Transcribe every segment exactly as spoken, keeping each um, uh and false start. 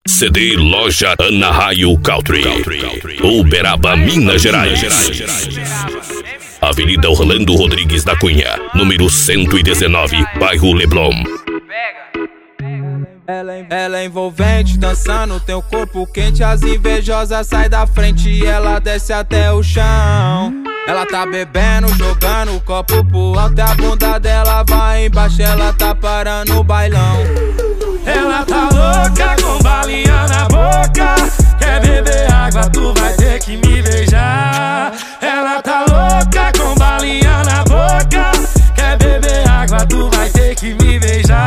C D Loja Ana Raio Country, Uberaba, Minas Gerais. Avenida Orlando Rodrigues da Cunha, número cento e dezenove, bairro Leblon. Ela é envolvente, dançando, tem o corpo quente. As invejosas saem da frente e ela desce até o chão. Ela tá bebendo, jogando o copo pro alto e a bunda dela vai embaixo. Ela tá parando o bailão. Ela tá louca com balinha na boca. Quer beber água, tu vai ter que me beijar. Ela tá louca com balinha na boca. Quer beber água, tu vai ter que me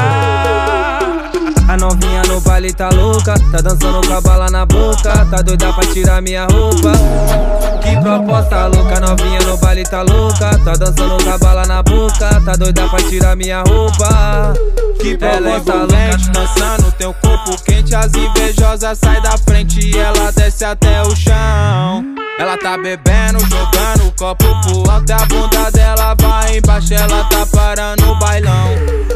beijar. A novinha no baile tá louca, tá dançando com a bala na boca. Tá doida pra tirar minha roupa. Que proposta louca, novinha no baile tá louca. Tá dançando com a bala na boca. Tá doida pra tirar minha roupa. Que proposta louca, dançando, tem o corpo quente. As invejosas saem da frente e ela desce até o chão. Ela tá bebendo, jogando o copo pro alto e a bunda dela vai embaixo. Ela tá parando o bailão.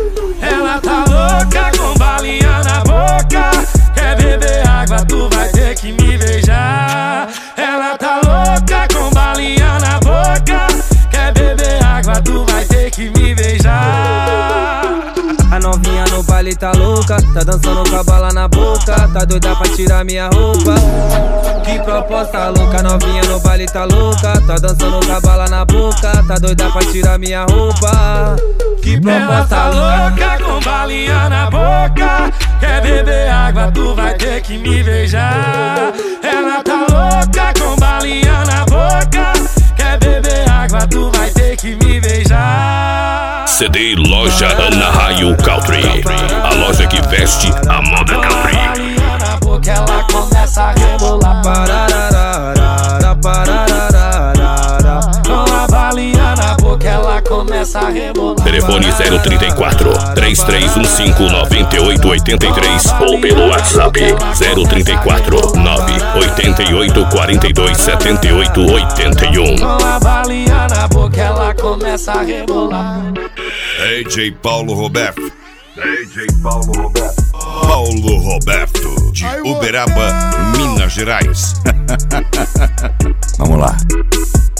Ela tá louca com balinha na boca. Quer beber água, tu vai ter que me beijar. Ela tá louca com balinha na boca. Quer beber água, tu vai ter que me beijar. A novinha no baile tá louca, tá dançando com a bala na boca. Tá doida pra tirar minha roupa. Que proposta louca, novinha no baile tá louca. Tá dançando com a bala na boca. Tá doida pra tirar minha roupa. Que proposta ela tá louca com balinha na boca. Quer beber água, tu vai ter que me beijar. Ela tá louca com balinha na boca. Quer beber água, tu vai ter que me beijar. C D Loja Ana Raio Country, a loja que veste a moda country. Balinha na boca, ela começa a rebolar. Parararara, parararara. Com a balinha na boca, ela começa a rebolar. Telefone zero trinta e quatro, três três um cinco, nove oito oito três ou pelo WhatsApp zero trinta e quatro, nove oito oito, quatro dois sete oito oito um. Com a balinha na boca, ela começa a rebolar. D J Paulo Roberto. D J Paulo Roberto. Paulo Roberto, de Uberaba, Minas Gerais. Vamos lá.